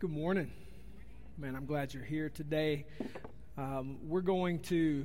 Good morning. Man, I'm glad you're here today. We're going to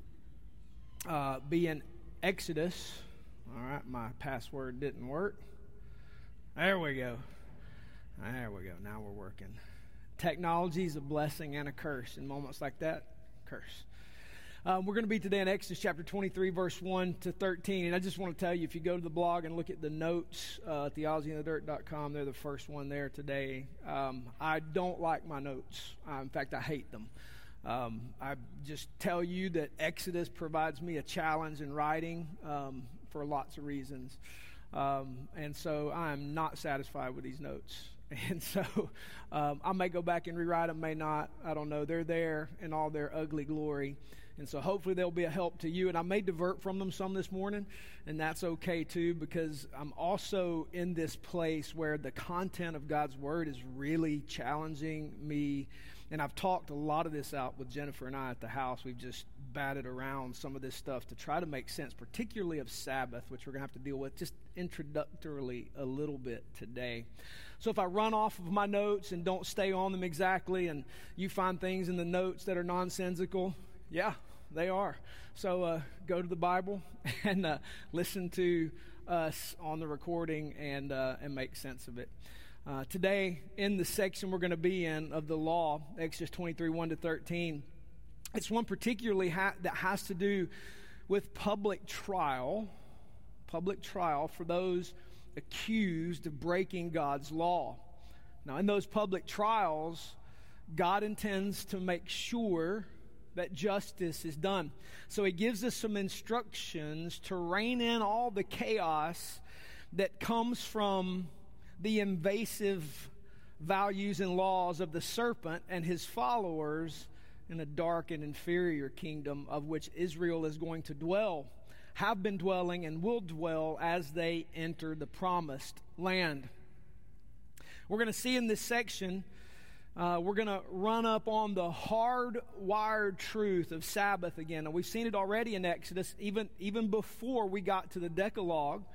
be in Exodus. All right, my password didn't work. There we go. Now we're working. Technology is a blessing and a curse. In moments like that, curse. We're going to be today in Exodus chapter 23, verse 1 to 13. And I just want to tell you, if you go to the blog and look at the notes, theologyinthedirt.com, they're the first one there today. I don't like my notes. In fact, I hate them. I just tell you that Exodus provides me a challenge in writing for lots of reasons. And so I'm not satisfied with these notes. And so I may go back and rewrite them, may not. I don't know. They're there in all their ugly glory. And so hopefully they'll be a help to you. And I may divert from them some this morning, and that's okay too, because I'm also in this place where the content of God's Word is really challenging me. And I've talked a lot of this out with Jennifer and I at the house. We've just batted around some of this stuff to try to make sense, particularly of Sabbath, which we're going to have to deal with just introductorily a little bit today. So if I run off of my notes and don't stay on them exactly, and you find things in the notes that are nonsensical, yeah, they are. So go to the Bible and listen to us on the recording and make sense of it. Today, in the section we're going to be in of the law, Exodus 23, 1 to 13, it's one particularly that has to do with public trial for those accused of breaking God's law. Now, in those public trials, God intends to make sure that justice is done. So he gives us some instructions to rein in all the chaos that comes from the invasive values and laws of the serpent and his followers in a dark and inferior kingdom of which Israel is going to dwell, have been dwelling, and will dwell as they enter the promised land. We're going to see in this section, we're going to run up on the hardwired truth of Sabbath again. And we've seen it already in Exodus, even before we got to the Decalogue,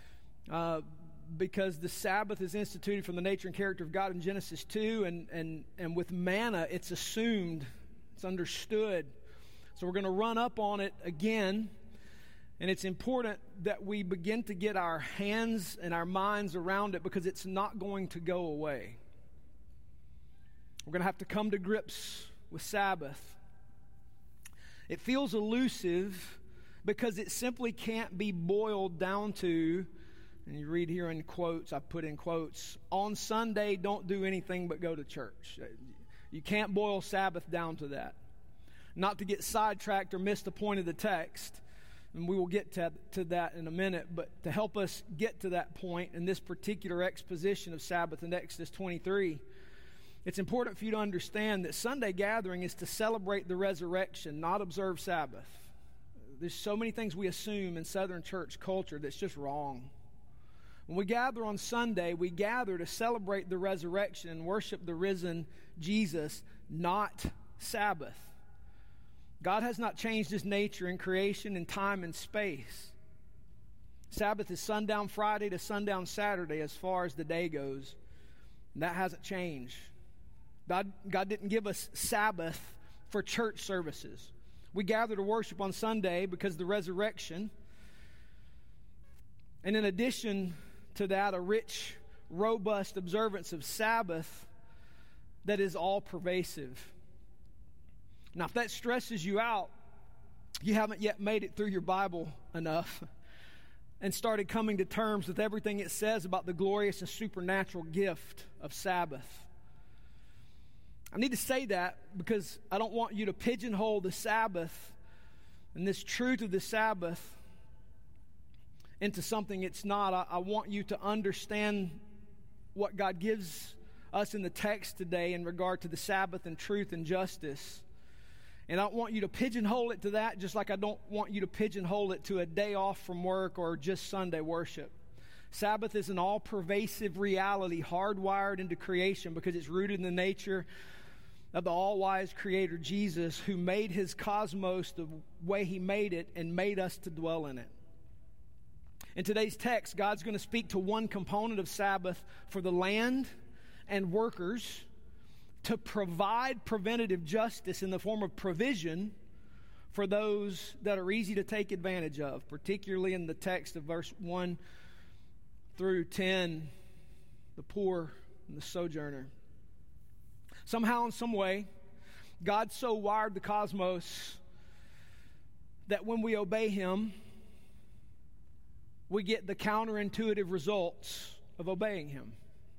because the Sabbath is instituted from the nature and character of God in Genesis 2, and with manna, it's assumed, it's understood. So we're going to run up on it again, and it's important that we begin to get our hands and our minds around it, because it's not going to go away. We're going to have to come to grips with Sabbath. It feels elusive because it simply can't be boiled down to, and you read here in quotes, I put in quotes, on Sunday, don't do anything but go to church. You can't boil Sabbath down to that. Not to get sidetracked or miss the point of the text, and we will get to that in a minute, but to help us get to that point in this particular exposition of Sabbath in Exodus 23, it's important for you to understand that Sunday gathering is to celebrate the resurrection, not observe Sabbath. There's so many things we assume in Southern church culture that's just wrong. When we gather on Sunday, we gather to celebrate the resurrection and worship the risen Jesus, not Sabbath. God has not changed his nature in creation and time and space. Sabbath is sundown Friday to sundown Saturday as far as the day goes. And that hasn't changed. God didn't give us Sabbath for church services. We gather to worship on Sunday because of the resurrection. And in addition to that, a rich, robust observance of Sabbath that is all pervasive. Now, if that stresses you out, you haven't yet made it through your Bible enough and started coming to terms with everything it says about the glorious and supernatural gift of Sabbath. I need to say that because I don't want you to pigeonhole the Sabbath and this truth of the Sabbath into something it's not. I want you to understand what God gives us in the text today in regard to the Sabbath and truth and justice. And I don't want you to pigeonhole it to that, just like I don't want you to pigeonhole it to a day off from work or just Sunday worship. Sabbath is an all-pervasive reality hardwired into creation because it's rooted in the nature of the all-wise Creator Jesus, who made his cosmos the way he made it and made us to dwell in it. In today's text, God's going to speak to one component of Sabbath for the land and workers to provide preventative justice in the form of provision for those that are easy to take advantage of, particularly in the text of verse 1 through 10, the poor and the sojourner. Somehow, in some way, God so wired the cosmos that when we obey Him, we get the counterintuitive results of obeying Him.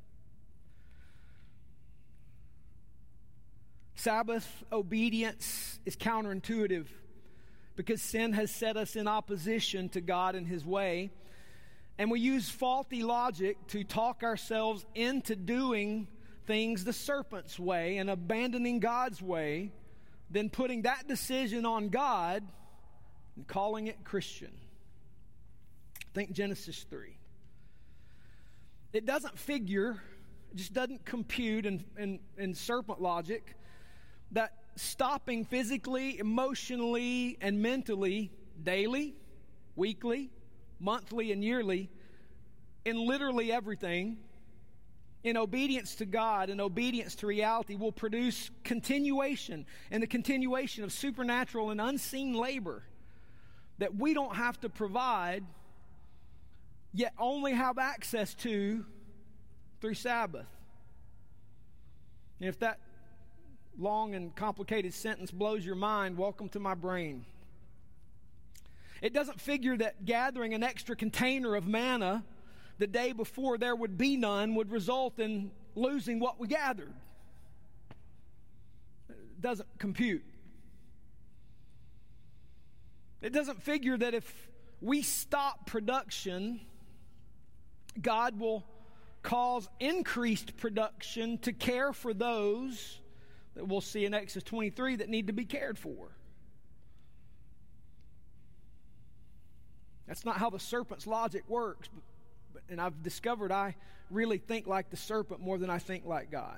Sabbath obedience is counterintuitive because sin has set us in opposition to God and His way. And we use faulty logic to talk ourselves into doing things the serpent's way and abandoning God's way, then putting that decision on God and calling it Christian. Think Genesis 3. It doesn't figure, it just doesn't compute in serpent logic that stopping physically, emotionally, and mentally daily, weekly, monthly, and yearly in literally everything in obedience to God and obedience to reality will produce continuation and the continuation of supernatural and unseen labor that we don't have to provide, yet only have access to through Sabbath. And if that long and complicated sentence blows your mind, welcome to my brain. It doesn't figure that gathering an extra container of manna the day before there would be none would result in losing what we gathered. It doesn't compute. It doesn't figure that if we stop production, God will cause increased production to care for those that we'll see in Exodus 23 that need to be cared for. That's not how the serpent's logic works. And I've discovered I really think like the serpent more than I think like God.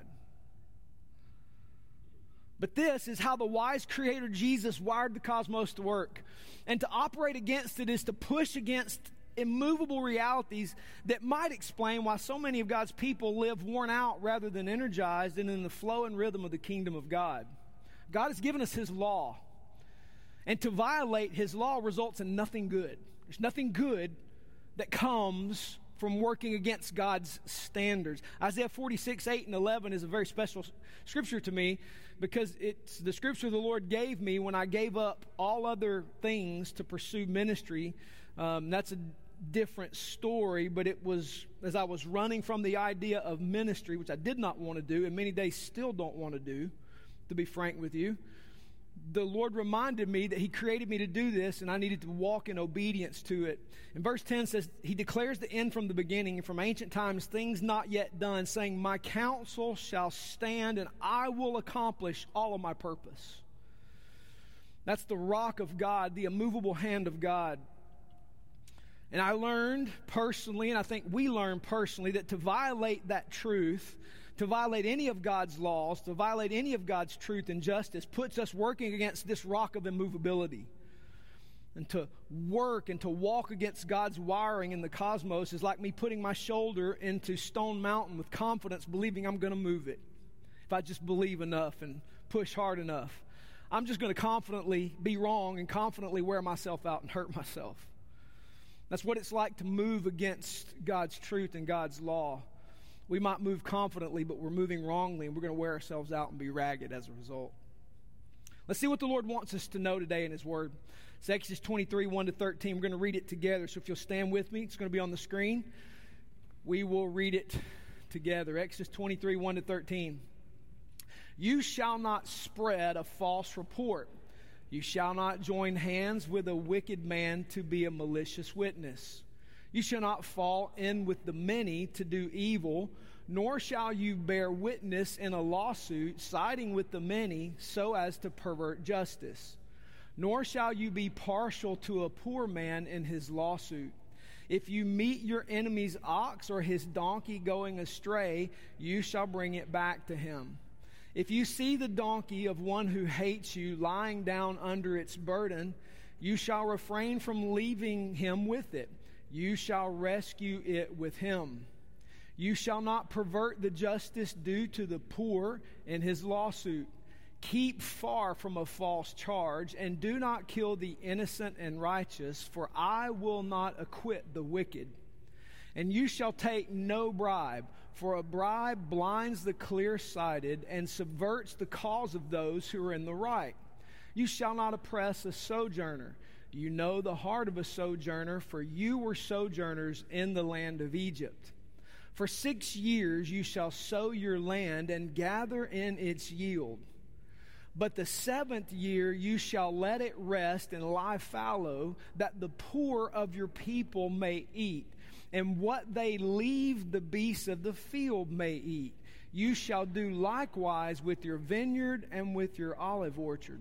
But this is how the wise Creator Jesus wired the cosmos to work. And to operate against it is to push against immovable realities that might explain why so many of God's people live worn out rather than energized and in the flow and rhythm of the kingdom of God. God has given us His law. And to violate His law results in nothing good. There's nothing good that comes from working against God's standards. Isaiah 46, 8 and 11 is a very special scripture to me because it's the scripture the Lord gave me when I gave up all other things to pursue ministry. That's a different story, but it was as I was running from the idea of ministry, which I did not want to do, and many days still don't want to do, to be frank with you. The Lord reminded me that He created me to do this, and I needed to walk in obedience to it. And verse 10 says, He declares the end from the beginning, and from ancient times, things not yet done, saying, My counsel shall stand, and I will accomplish all of my purpose. That's the rock of God, the immovable hand of God. And I learned personally, and I think we learned personally, that to violate that truth, to violate any of God's laws, to violate any of God's truth and justice, puts us working against this rock of immovability. And to work and to walk against God's wiring in the cosmos is like me putting my shoulder into Stone Mountain with confidence, believing I'm going to move it. If I just believe enough and push hard enough, I'm just going to confidently be wrong and confidently wear myself out and hurt myself. That's what it's like to move against God's truth and God's law. We might move confidently, but we're moving wrongly, and we're going to wear ourselves out and be ragged as a result. Let's see what the Lord wants us to know today in His Word. It's Exodus 23, 1 to 13. We're going to read it together, so if you'll stand with me, it's going to be on the screen. We will read it together. Exodus 23, 1 to 13. You shall not spread a false report. You shall not join hands with a wicked man to be a malicious witness. You shall not fall in with the many to do evil, nor shall you bear witness in a lawsuit, siding with the many so as to pervert justice. Nor shall you be partial to a poor man in his lawsuit. If you meet your enemy's ox or his donkey going astray, you shall bring it back to him. If you see the donkey of one who hates you lying down under its burden, you shall refrain from leaving him with it. You shall rescue it with him. You shall not pervert the justice due to the poor in his lawsuit. Keep far from a false charge, and do not kill the innocent and righteous, for I will not acquit the wicked. And you shall take no bribe, for a bribe blinds the clear-sighted and subverts the cause of those who are in the right. You shall not oppress a sojourner. You know the heart of a sojourner, for you were sojourners in the land of Egypt. For 6 years you shall sow your land and gather in its yield. But the 7th year you shall let it rest and lie fallow, that the poor of your people may eat, and what they leave the beasts of the field may eat. You shall do likewise with your vineyard and with your olive orchard.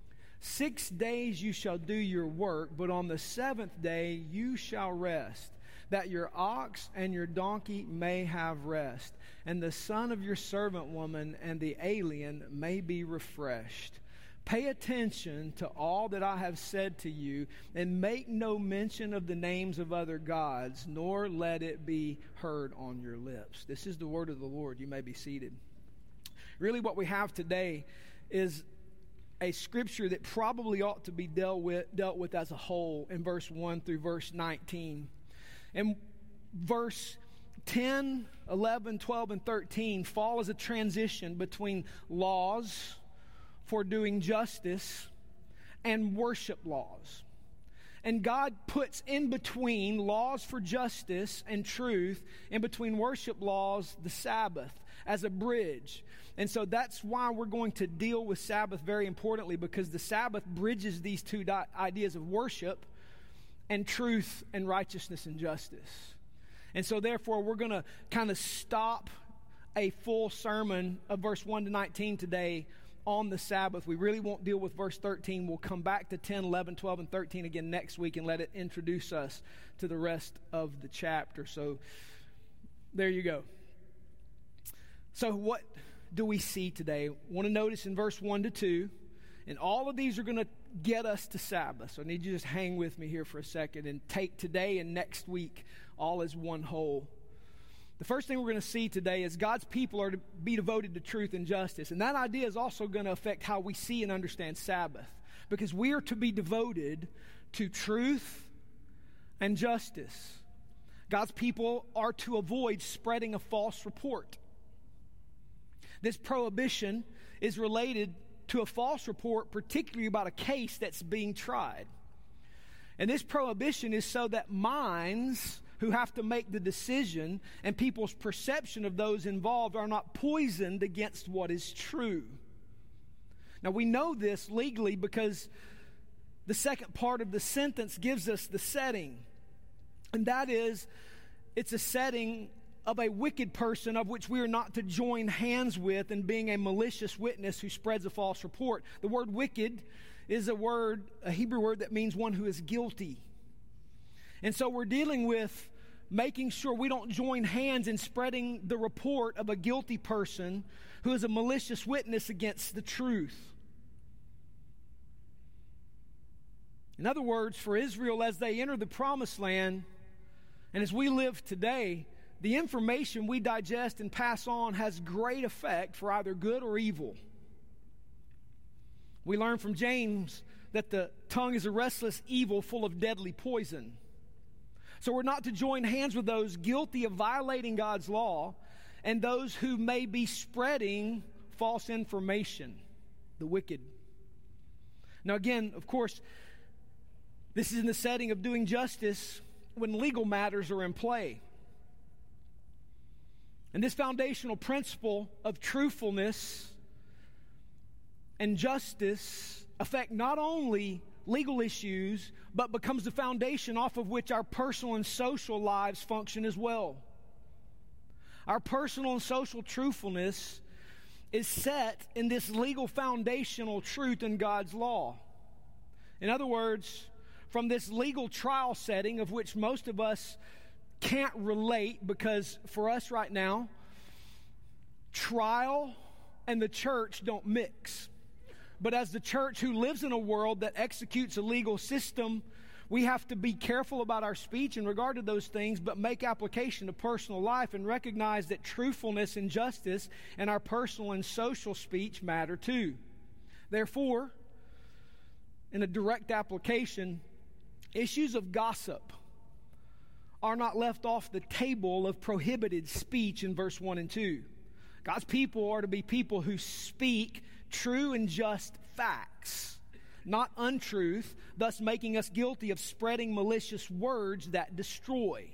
6 days you shall do your work, but on the 7th day you shall rest, that your ox and your donkey may have rest, and the son of your servant woman and the alien may be refreshed. Pay attention to all that I have said to you, and make no mention of the names of other gods, nor let it be heard on your lips. This is the word of the Lord. You may be seated. Really what we have today is a scripture that probably ought to be dealt with as a whole in verse 1 through verse 19. And verse 10, 11, 12, and 13 fall as a transition between laws for doing justice and worship laws. And God puts in between laws for justice and truth, in between worship laws, the Sabbath as a bridge. And so that's why we're going to deal with Sabbath very importantly, because the Sabbath bridges these two ideas of worship and truth and righteousness and justice. And so therefore we're going to kind of stop a full sermon of verse 1 to 19 today on the Sabbath. We really won't deal with verse 13. We'll come back to 10, 11, 12, and 13 again next week and let it introduce us to the rest of the chapter. So there you go. So what do we see today? I want to notice in verse 1 to 2, and all of these are going to get us to Sabbath. So I need you to just hang with me here for a second and take today and next week all as one whole. The first thing we're going to see today is God's people are to be devoted to truth and justice. And that idea is also going to affect how we see and understand Sabbath, because we are to be devoted to truth and justice. God's people are to avoid spreading a false report. This prohibition is related to a false report, particularly about a case that's being tried. And this prohibition is so that minds who have to make the decision and people's perception of those involved are not poisoned against what is true. Now we know this legally because the second part of the sentence gives us the setting. And that is, it's a setting of a wicked person of which we are not to join hands with in being a malicious witness who spreads a false report. The word wicked is a Hebrew word that means one who is guilty. And so we're dealing with making sure we don't join hands in spreading the report of a guilty person who is a malicious witness against the truth. In other words, for Israel, as they enter the promised land, and as we live today, the information we digest and pass on has great effect for either good or evil. We learn from James that the tongue is a restless evil full of deadly poison. So we're not to join hands with those guilty of violating God's law and those who may be spreading false information, the wicked. Now again, of course, this is in the setting of doing justice when legal matters are in play. And this foundational principle of truthfulness and justice affect not only legal issues, but becomes the foundation off of which our personal and social lives function as well. Our personal and social truthfulness is set in this legal foundational truth in God's law. In other words, from this legal trial setting of which most of us can't relate, because for us right now, trial and the church don't mix. But as the church who lives in a world that executes a legal system, We have to be careful about our speech in regard to those things, but make application to personal life and recognize that truthfulness and justice in our personal and social speech matter too. Therefore, in a direct application, issues of gossip are not left off the table of prohibited speech in verse 1 and 2. God's people are to be people who speak true and just facts, not untruth, thus making us guilty of spreading malicious words that destroy.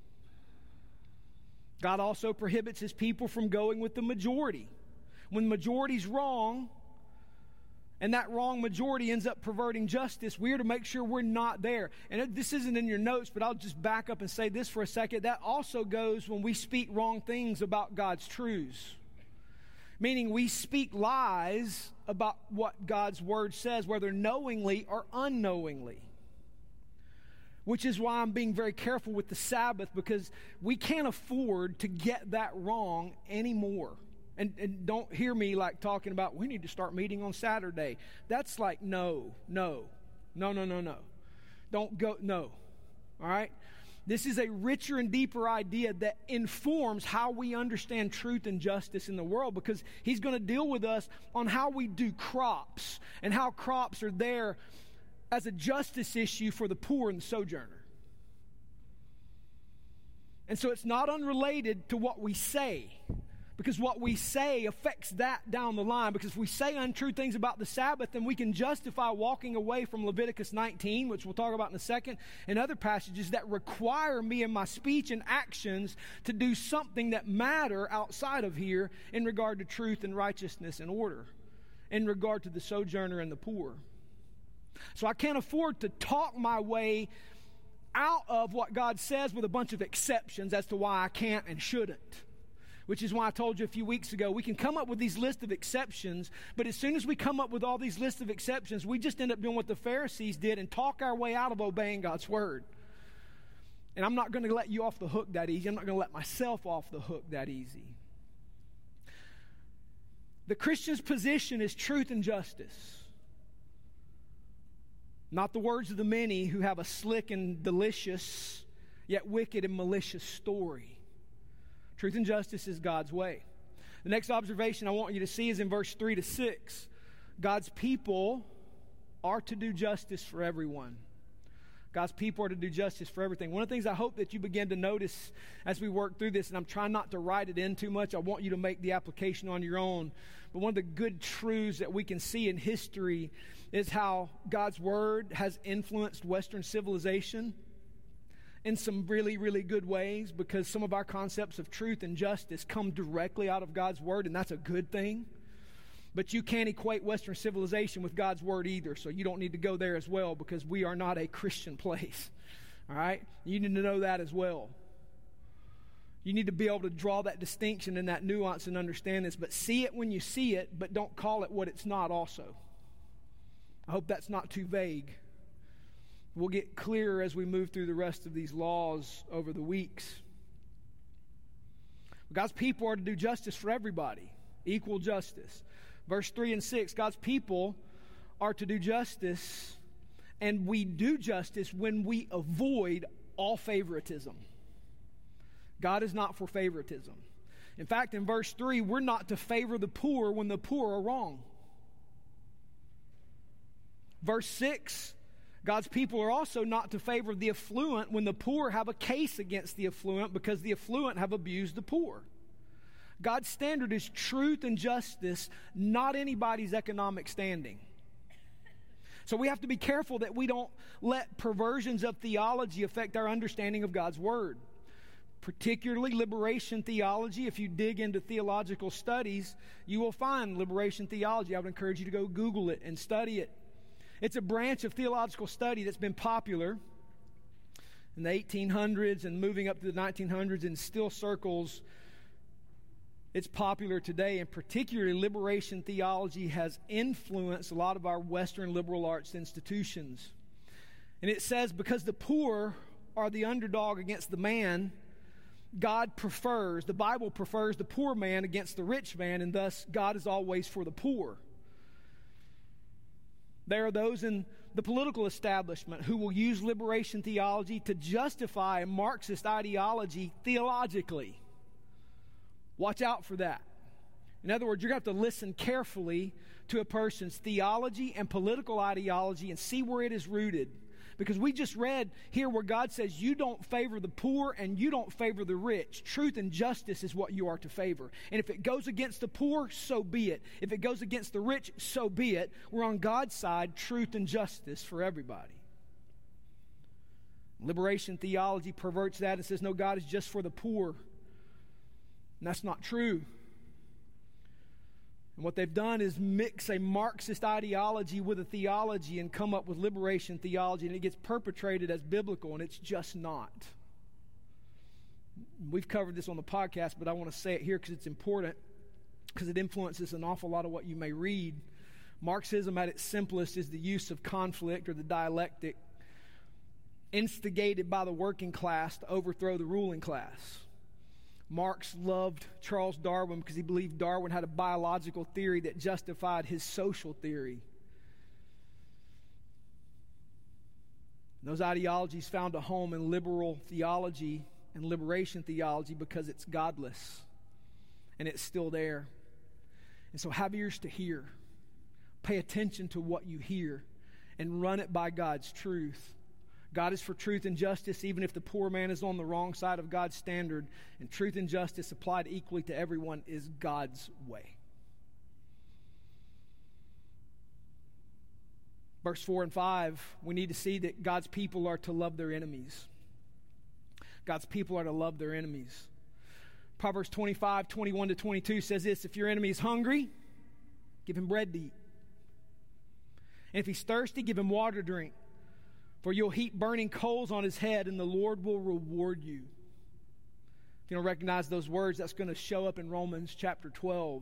God also prohibits his people from going with the majority. When the majority's wrong, and that wrong majority ends up perverting justice, we're to make sure we're not there. And this isn't in your notes, but I'll just back up and say this for a second. That also goes when we speak wrong things about God's truths. Meaning we speak lies about what God's word says, whether knowingly or unknowingly. Which is why I'm being very careful with the Sabbath, because we can't afford to get that wrong anymore. And don't hear me like talking about, we need to start meeting on Saturday. That's like, no. Don't go, no. All right? This is a richer and deeper idea that informs how we understand truth and justice in the world, because he's going to deal with us on how we do crops and how crops are there as a justice issue for the poor and the sojourner. And so it's not unrelated to what we say, because what we say affects that down the line. Because if we say untrue things about the Sabbath, then we can justify walking away from Leviticus 19, which we'll talk about in a second, and other passages that require me in my speech and actions to do something that matter outside of here in regard to truth and righteousness and order, in regard to the sojourner and the poor. So I can't afford to talk my way out of what God says with a bunch of exceptions as to why I can't and shouldn't. Which is why I told you a few weeks ago, we can come up with these lists of exceptions, but as soon as we come up with all these lists of exceptions, we just end up doing what the Pharisees did and talk our way out of obeying God's word. And I'm not going to let you off the hook that easy. I'm not going to let myself off the hook that easy. The Christian's position is truth and justice. Not the words of the many who have a slick and delicious, yet wicked and malicious story. Truth and justice is God's way. The next observation I want you to see is in verse 3 to 6. God's people are to do justice for everyone. God's people are to do justice for everything. One of the things I hope that you begin to notice as we work through this, and I'm trying not to write it in too much, I want you to make the application on your own, but one of the good truths that we can see in history is how God's word has influenced Western civilization in some really, really good ways, because some of our concepts of truth and justice come directly out of God's word, and that's a good thing. But you can't equate Western civilization with God's word either, so you don't need to go there as well, because we are not a Christian place. All right? You need to know that as well. You need to be able to draw that distinction and that nuance and understand this, but see it when you see it, but don't call it what it's not also. I hope that's not too vague. We'll get clearer as we move through the rest of these laws over the weeks. God's people are to do justice for everybody, equal justice. Verse 3 and 6, God's people are to do justice, and we do justice when we avoid all favoritism. God is not for favoritism. In fact, in verse 3, we're not to favor the poor when the poor are wrong. Verse 6, God's people are also not to favor the affluent when the poor have a case against the affluent because the affluent have abused the poor. God's standard is truth and justice, not anybody's economic standing. So we have to be careful that we don't let perversions of theology affect our understanding of God's word. Particularly liberation theology. If you dig into theological studies, you will find liberation theology. I would encourage you to go Google it and study it. It's a branch of theological study that's been popular in the 1800s and moving up to the 1900s, and still circles. It's popular today, and particularly liberation theology has influenced a lot of our Western liberal arts institutions. And it says because the poor are the underdog against the man, God prefers, the Bible prefers the poor man against the rich man, and thus God is always for the poor. There are those in the political establishment who will use liberation theology to justify a Marxist ideology theologically. Watch out for that. In other words, you're going to have to listen carefully to a person's theology and political ideology and see where it is rooted. Because we just read here where God says you don't favor the poor and you don't favor the rich. Truth and justice is what you are to favor. And if it goes against the poor, so be it. If it goes against the rich, so be it. We're on God's side, truth and justice for everybody. Liberation theology perverts that and says, no, God is just for the poor. And that's not true. And what they've done is mix a Marxist ideology with a theology and come up with liberation theology, and it gets perpetrated as biblical, and it's just not. We've covered this on the podcast, but I want to say it here because it's important, because it influences an awful lot of what you may read. Marxism at its simplest is the use of conflict or the dialectic instigated by the working class to overthrow the ruling class. Marx loved Charles Darwin because he believed Darwin had a biological theory that justified his social theory. Those ideologies found a home in liberal theology and liberation theology because it's godless, and it's still there. And so have ears to hear. Pay attention to what you hear and run it by God's truth. God is for truth and justice, even if the poor man is on the wrong side of God's standard. And truth and justice applied equally to everyone is God's way. Verse 4 and 5, we need to see that God's people are to love their enemies. God's people are to love their enemies. Proverbs 25, 21 to 22 says this: if your enemy is hungry, give him bread to eat. And if he's thirsty, give him water to drink. For you'll heap burning coals on his head, and the Lord will reward you. If you don't recognize those words, that's going to show up in Romans chapter 12.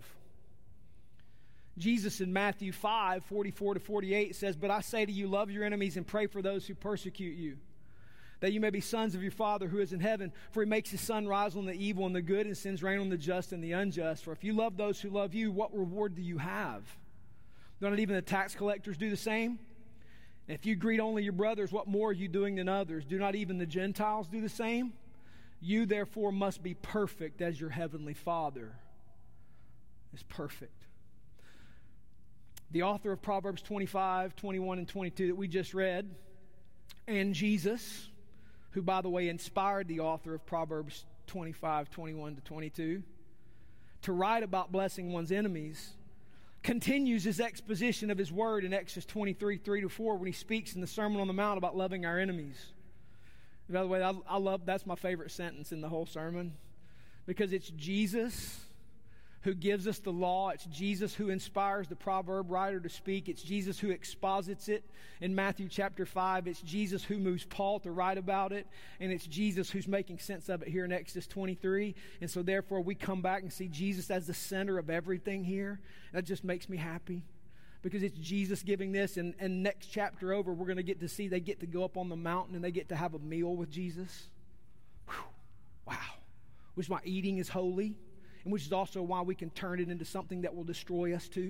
Jesus in Matthew 5, 44 to 48 says, but I say to you, love your enemies and pray for those who persecute you, that you may be sons of your Father who is in heaven. For he makes his sun rise on the evil and the good, and sends rain on the just and the unjust. For if you love those who love you, what reward do you have? Don't even the tax collectors do the same? If you greet only your brothers, what more are you doing than others? Do not even the Gentiles do the same? You therefore must be perfect as your heavenly Father is perfect. The author of Proverbs 25, 21, and 22 that we just read, and Jesus, who, by the way, inspired the author of Proverbs 25, 21 to 22, to write about blessing one's enemies, continues his exposition of his word in Exodus 23, 3 to 4, when he speaks in the Sermon on the Mount about loving our enemies. By the way, I love, that's my favorite sentence in the whole sermon, because it's Jesus who gives us the law. It's Jesus who inspires the proverb writer to speak. It's Jesus who exposits it in Matthew chapter 5. It's Jesus who moves Paul to write about it. And it's Jesus who's making sense of it here in Exodus 23. And so therefore we come back and see Jesus as the center of everything here. That just makes me happy, because it's Jesus giving this. And next chapter over, we're going to get to see they get to go up on the mountain and they get to have a meal with Jesus. Whew. Wow. Which my eating is holy. And which is also why we can turn it into something that will destroy us too.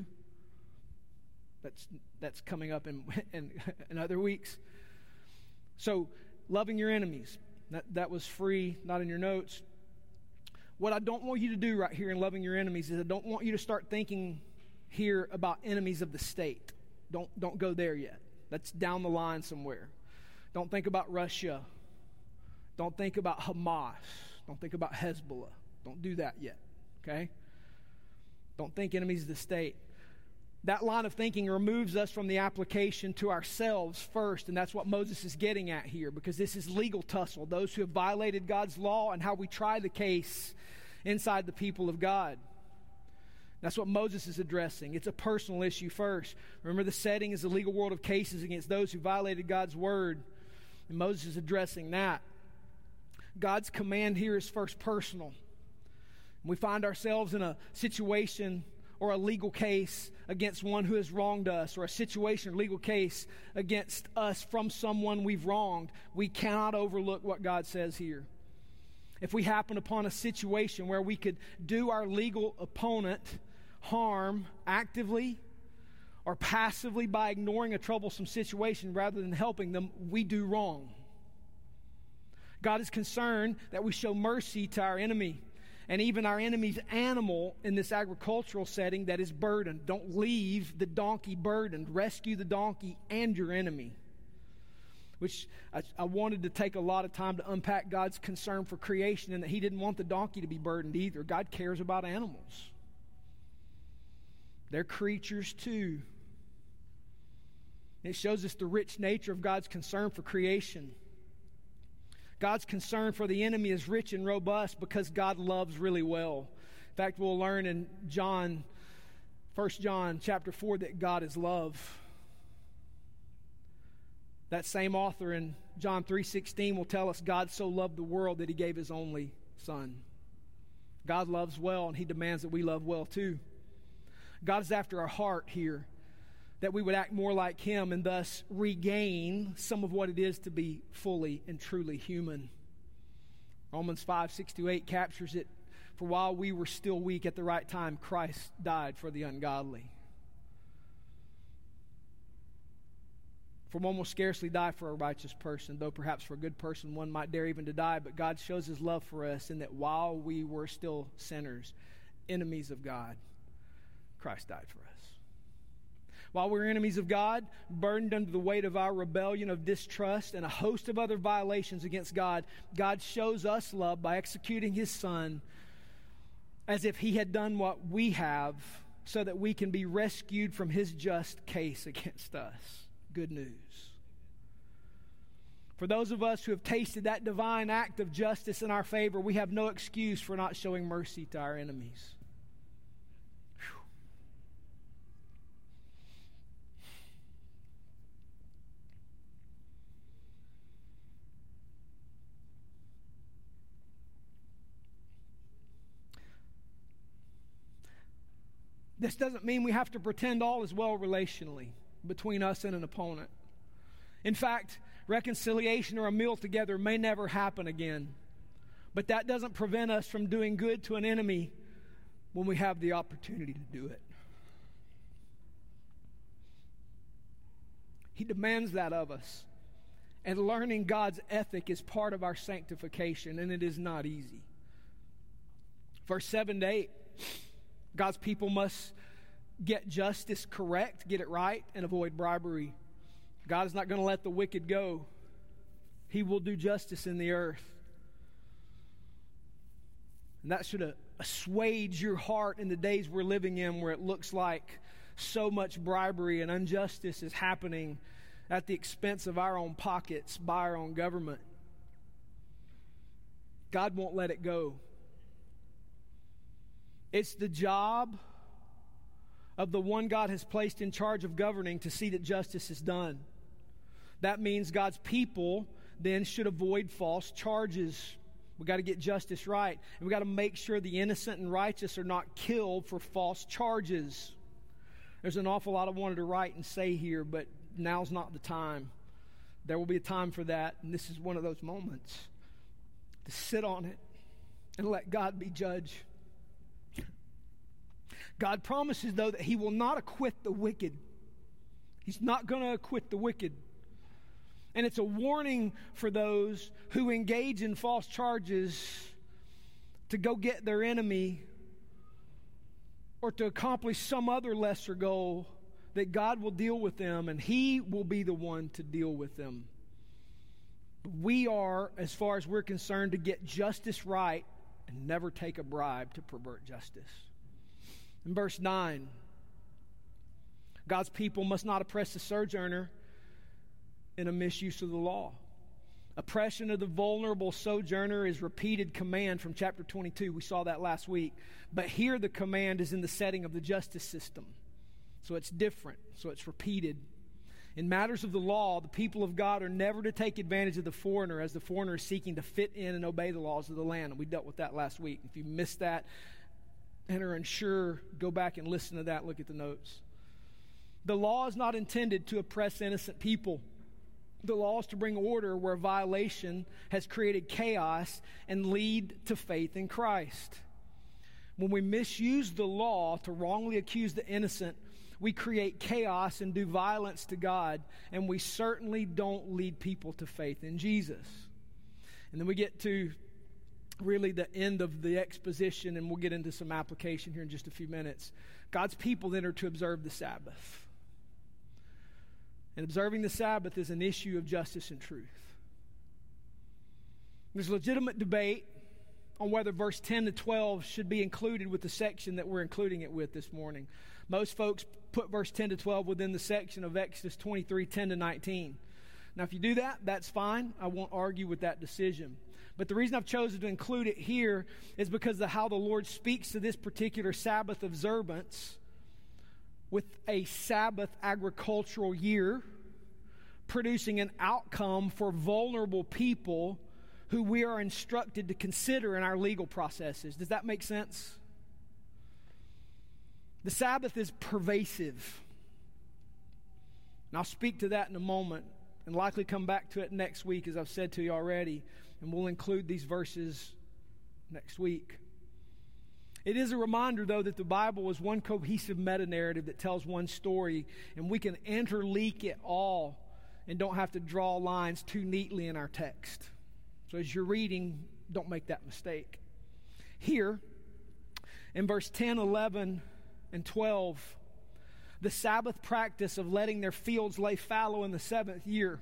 That's coming up in other weeks. So, loving your enemies. That was free, not in your notes. What I don't want you to do right here in loving your enemies is I don't want you to start thinking here about enemies of the state. Don't go there yet. That's down the line somewhere. Don't think about Russia. Don't think about Hamas. Don't think about Hezbollah. Don't do that yet. Okay? Don't think enemies of the state. That line of thinking removes us from the application to ourselves first, and that's what Moses is getting at here, because this is legal tussle, those who have violated God's law and how we try the case inside the people of God. That's what Moses is addressing. It's a personal issue first. Remember, the setting is the legal world of cases against those who violated God's word, and Moses is addressing that. God's command here is first personal. We find ourselves in a situation or a legal case against one who has wronged us, or a situation or legal case against us from someone we've wronged. We cannot overlook what God says here. If we happen upon a situation where we could do our legal opponent harm actively or passively by ignoring a troublesome situation rather than helping them, we do wrong. God is concerned that we show mercy to our enemy and even our enemy's animal in this agricultural setting that is burdened. Don't leave the donkey burdened. Rescue the donkey and your enemy. Which I wanted to take a lot of time to unpack God's concern for creation and that He didn't want the donkey to be burdened either. God cares about animals. They're creatures too. It shows us the rich nature of God's concern for creation. God's concern for the enemy is rich and robust because God loves really well. In fact, we'll learn in 1 John chapter 4 that God is love. That same author in John 3:16 will tell us God so loved the world that He gave His only Son. God loves well, and He demands that we love well too. God is after our heart here, that we would act more like Him and thus regain some of what it is to be fully and truly human. Romans 5:6-8 captures it. For while we were still weak, at the right time, Christ died for the ungodly. For one will scarcely die for a righteous person, though perhaps for a good person one might dare even to die. But God shows His love for us in that while we were still sinners, enemies of God, Christ died for us. While we were enemies of God, burdened under the weight of our rebellion, of distrust, and a host of other violations against God, God shows us love by executing His Son as if He had done what we have, so that we can be rescued from His just case against us. Good news. For those of us who have tasted that divine act of justice in our favor, we have no excuse for not showing mercy to our enemies. This doesn't mean we have to pretend all is well relationally between us and an opponent. In fact, reconciliation or a meal together may never happen again. But that doesn't prevent us from doing good to an enemy when we have the opportunity to do it. He demands that of us. And learning God's ethic is part of our sanctification, and it is not easy. Verse 7-8, God's people must get justice correct, get it right, and avoid bribery. God is not going to let the wicked go. He will do justice in the earth. And that should assuage your heart in the days we're living in, where it looks like so much bribery and injustice is happening at the expense of our own pockets by our own government. God won't let it go. It's the job of the one God has placed in charge of governing to see that justice is done. That means God's people then should avoid false charges. We've got to get justice right. And we've got to make sure the innocent and righteous are not killed for false charges. There's an awful lot I wanted to write and say here, but now's not the time. There will be a time for that, and this is one of those moments. To sit on it and let God be judge. God promises, though, that He will not acquit the wicked. He's not going to acquit the wicked. And it's a warning for those who engage in false charges to go get their enemy or to accomplish some other lesser goal, that God will deal with them and He will be the one to deal with them. We are, as far as we're concerned, to get justice right and never take a bribe to pervert justice. In verse 9, God's people must not oppress the sojourner in a misuse of the law. Oppression of the vulnerable sojourner is repeated command from chapter 22. We saw that last week. But here the command is in the setting of the justice system. So it's different. So it's repeated. In matters of the law, the people of God are never to take advantage of the foreigner as the foreigner is seeking to fit in and obey the laws of the land. And we dealt with that last week. If you missed that and are unsure, go back and listen to that. Look at the notes. The law is not intended to oppress innocent people. The law is to bring order where violation has created chaos and lead to faith in Christ. When we misuse the law to wrongly accuse the innocent, we create chaos and do violence to God, and we certainly don't lead people to faith in Jesus. And then we get to really the end of the exposition, and we'll get into some application here in just a few minutes. God's people then are to observe the Sabbath. And observing the Sabbath is an issue of justice and truth. There's legitimate debate on whether verse 10 to 12 should be included with the section that we're including it with this morning. Most folks put verse 10 to 12 within the section of Exodus 23, 10 to 19. Now, if you do that, that's fine. I won't argue with that decision. But the reason I've chosen to include it here is because of how the Lord speaks to this particular Sabbath observance with a Sabbath agricultural year, producing an outcome for vulnerable people who we are instructed to consider in our legal processes. Does that make sense? The Sabbath is pervasive. And I'll speak to that in a moment and likely come back to it next week, as I've said to you already. And we'll include these verses next week. It is a reminder, though, that the Bible is one cohesive meta-narrative that tells one story, and we can interleak it all and don't have to draw lines too neatly in our text. So as you're reading, don't make that mistake. Here, in verse 10, 11, and 12, the Sabbath practice of letting their fields lay fallow in the seventh year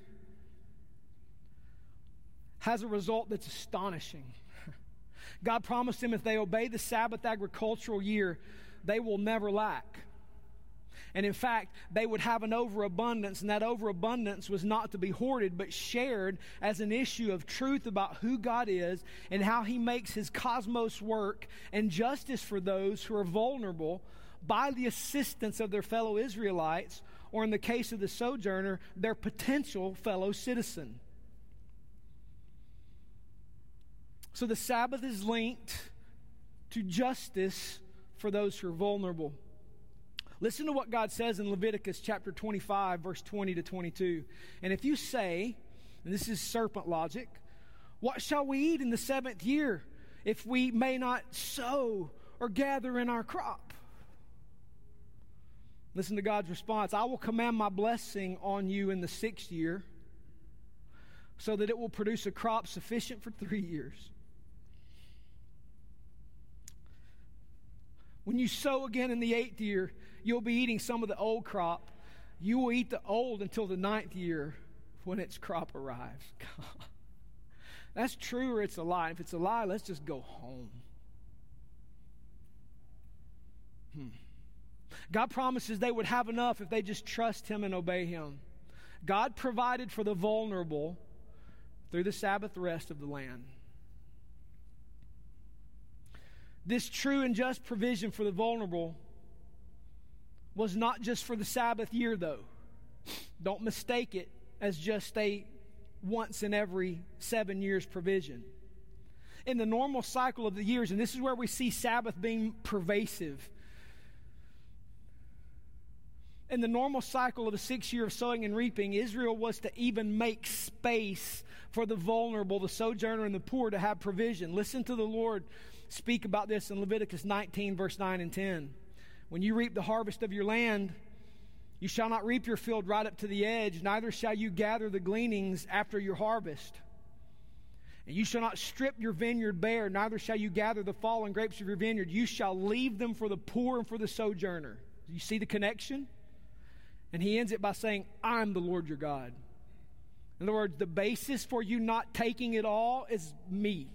has a result that's astonishing. God promised them if they obey the Sabbath agricultural year, they will never lack. And in fact, they would have an overabundance, and that overabundance was not to be hoarded, but shared as an issue of truth about who God is and how He makes His cosmos work, and justice for those who are vulnerable by the assistance of their fellow Israelites, or in the case of the sojourner, their potential fellow citizen. So the Sabbath is linked to justice for those who are vulnerable. Listen to what God says in Leviticus chapter 25, verse 20 to 22. And if you say, and this is serpent logic, what shall we eat in the seventh year if we may not sow or gather in our crop? Listen to God's response. I will command my blessing on you in the sixth year, so that it will produce a crop sufficient for 3 years. When you sow again in the eighth year, you'll be eating some of the old crop. You will eat the old until the ninth year when its crop arrives. God. That's true or it's a lie. If it's a lie, let's just go home. God promises they would have enough if they just trust Him and obey Him. God provided for the vulnerable through the Sabbath rest of the land. This true and just provision for the vulnerable was not just for the Sabbath year, though. Don't mistake it as just a once in every 7 years provision. In the normal cycle of the years, and this is where we see Sabbath being pervasive. In the normal cycle of the 6 year of sowing and reaping, Israel was to even make space for the vulnerable, the sojourner, and the poor to have provision. Listen to the Lord speak about this in Leviticus 19, verse 9 and 10. When you reap the harvest of your land, you shall not reap your field right up to the edge, neither shall you gather the gleanings after your harvest. And you shall not strip your vineyard bare, neither shall you gather the fallen grapes of your vineyard. You shall leave them for the poor and for the sojourner. You see the connection? And he ends it by saying, I'm the Lord your God. In other words, the basis for you not taking it all is me.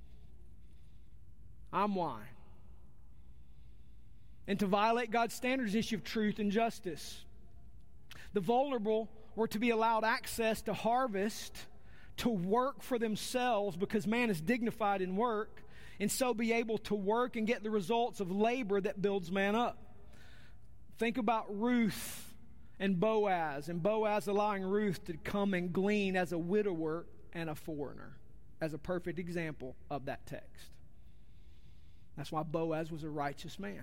I'm why. And to violate God's standards, issue of truth and justice. The vulnerable were to be allowed access to harvest, to work for themselves, because man is dignified in work, and so be able to work and get the results of labor that builds man up. Think about Ruth and Boaz allowing Ruth to come and glean as a widower and a foreigner, as a perfect example of that text. That's why Boaz was a righteous man.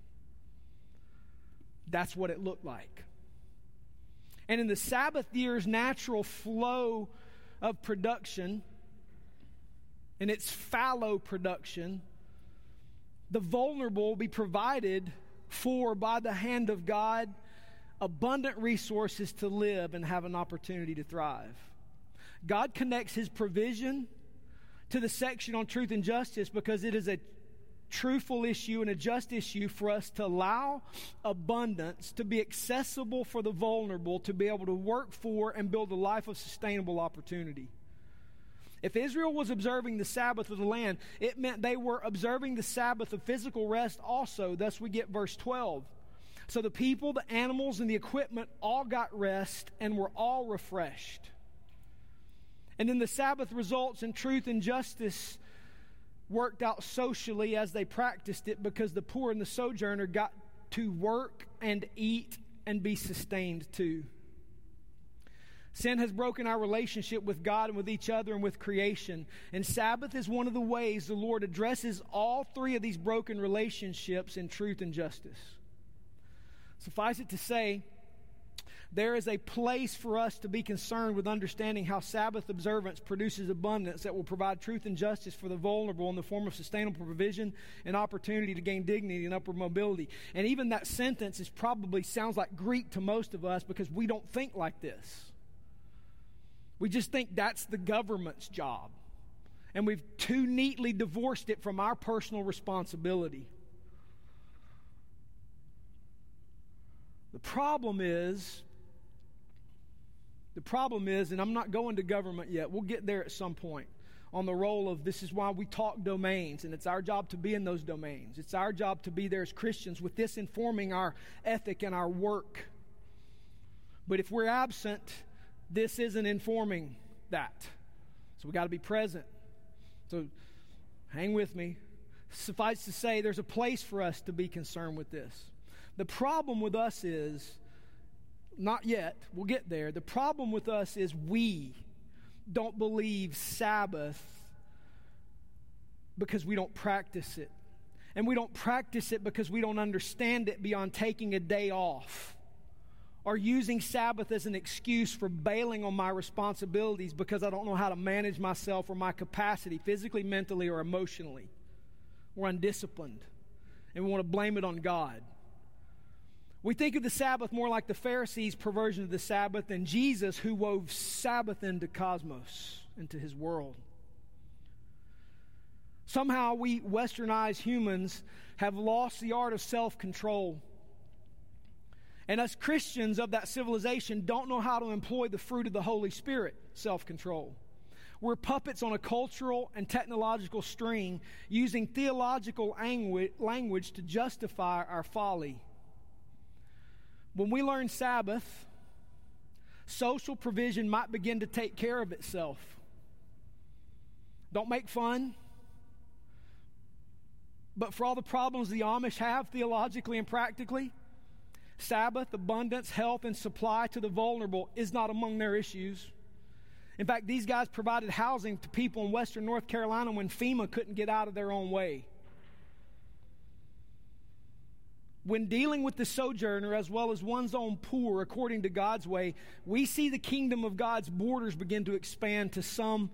That's what it looked like. And in the Sabbath year's natural flow of production, in its fallow production, The vulnerable will be provided for by the hand of God, abundant resources to live and have an opportunity to thrive. God connects His provision to the section on truth and justice because it is a truthful issue and a just issue for us to allow abundance to be accessible for the vulnerable to be able to work for and build a life of sustainable opportunity. If Israel was observing the Sabbath of the land, it meant they were observing the Sabbath of physical rest also. Thus we get verse 12. So the people, the animals, and the equipment all got rest and were all refreshed. And then the Sabbath results in truth and justice worked out socially as they practiced it because the poor and the sojourner got to work and eat and be sustained too. Sin has broken our relationship with God and with each other and with creation. And Sabbath is one of the ways the Lord addresses all three of these broken relationships in truth and justice. Suffice it to say, there is a place for us to be concerned with understanding how Sabbath observance produces abundance that will provide truth and justice for the vulnerable in the form of sustainable provision and opportunity to gain dignity and upward mobility. And even that sentence probably sounds like Greek to most of us because we don't think like this. We just think that's the government's job. And we've too neatly divorced it from our personal responsibility. The problem is, and I'm not going to government yet, we'll get there at some point, on the role of this is why we talk domains, and it's our job to be in those domains. It's our job to be there as Christians with this informing our ethic and our work. But if we're absent, this isn't informing that. So we got to be present. So hang with me. Suffice to say, there's a place for us to be concerned with this. The problem with us is, not yet, we'll get there. The problem with us is we don't believe Sabbath because we don't practice it. And we don't practice it because we don't understand it beyond taking a day off or using Sabbath as an excuse for bailing on my responsibilities because I don't know how to manage myself or my capacity physically, mentally, or emotionally. We're undisciplined, and we want to blame it on God. We think of the Sabbath more like the Pharisees' perversion of the Sabbath than Jesus, who wove Sabbath into cosmos, into His world. Somehow we westernized humans have lost the art of self-control. And us Christians of that civilization don't know how to employ the fruit of the Holy Spirit, self-control. We're puppets on a cultural and technological string using theological language to justify our folly. When we learn Sabbath, social provision might begin to take care of itself. Don't make fun. But for all the problems the Amish have theologically and practically, Sabbath, abundance, health, and supply to the vulnerable is not among their issues. In fact, these guys provided housing to people in western North Carolina when FEMA couldn't get out of their own way. When dealing with the sojourner as well as one's own poor according to God's way, we see the kingdom of God's borders begin to expand to some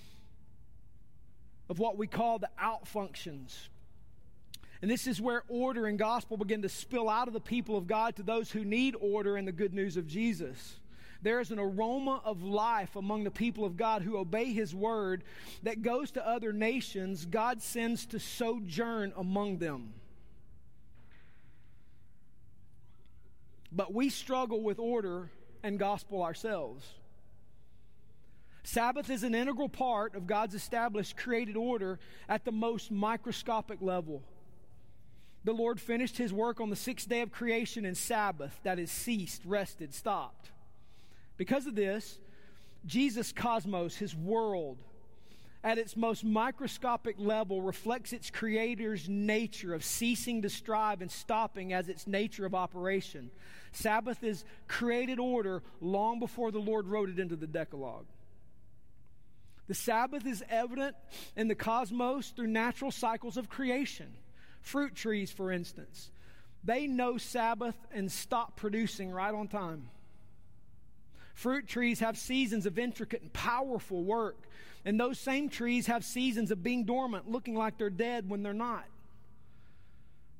of what we call the out functions. And this is where order and gospel begin to spill out of the people of God to those who need order and the good news of Jesus. There is an aroma of life among the people of God who obey His word that goes to other nations God sends to sojourn among them. But we struggle with order and gospel ourselves. Sabbath is an integral part of God's established created order at the most microscopic level. The Lord finished His work on the sixth day of creation in Sabbath, that is, ceased, rested, stopped. Because of this, Jesus' cosmos, His world, at its most microscopic level reflects its Creator's nature of ceasing to strive and stopping as its nature of operation. Sabbath is created order long before the Lord wrote it into the Decalogue. The Sabbath is evident in the cosmos through natural cycles of creation. Fruit trees, for instance, they know Sabbath and stop producing right on time. Fruit trees have seasons of intricate and powerful work. And those same trees have seasons of being dormant, looking like they're dead when they're not.